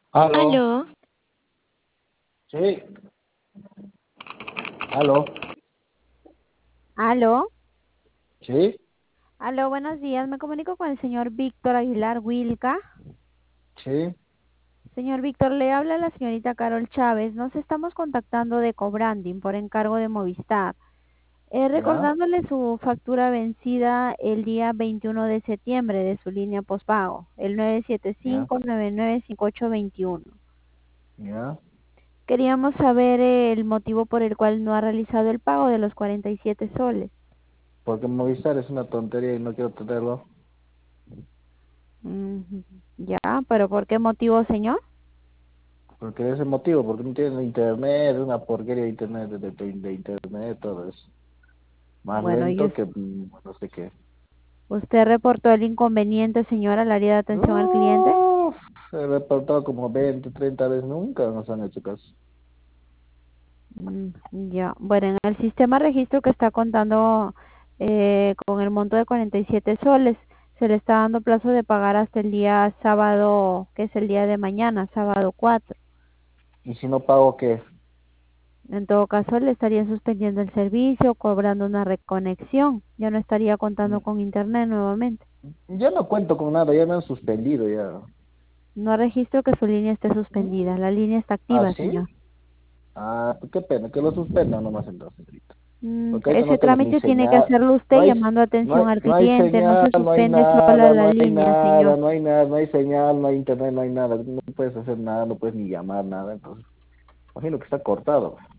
Aló, Aló, sí, aló, aló, sí, aló, buenos días. Me comunico con el señor Víctor Aguilar Wilca. sí, Señor Víctor, le habla la señorita Carol Chávez. Nos estamos contactando de Cobranding por encargo de Movistar. ya, Recordándole su factura vencida el día 21 de septiembre de su línea postpago, el ya, 975-995821. ya, Queríamos saber el motivo por el cual no ha realizado el pago de los 47 soles. porque Movistar es una tontería y no quiero tenerlo, Mm, ya, pero ¿por qué motivo, señor? porque de ese motivo, porque no tienen internet, es una porquería de internet, de internet, todo eso, más Bueno, lento que no sé qué. ¿usted reportó el inconveniente, señora, al área de atención al cliente? Uf, he reportado como 20, 30 veces, nunca nos han hecho caso. Mm, ya, bueno, en el sistema registro que está contando con el monto de 47 soles, se le está dando plazo de pagar hasta el día sábado, que es el día de mañana, sábado 4. Y si no pago, ¿qué? En todo caso, le estaría suspendiendo el servicio, cobrando una reconexión. Ya no estaría contando con internet nuevamente. Ya no cuento con nada, ya me han suspendido ya. No registro que su línea esté suspendida. La línea está ¿Ah, activa, sí? señor. Ah, pues qué pena, que lo suspendan nomás entonces. Porque ahorita Ese no tengo ni trámite tiene que señal, hacerlo no usted hay, llamando atención al no hay cliente, no señal, se no hay suspende sola nada, la línea, señor. no hay señal, no hay internet, no hay nada, no puedes hacer nada, no puedes ni llamar nada, entonces, imagino que está cortado.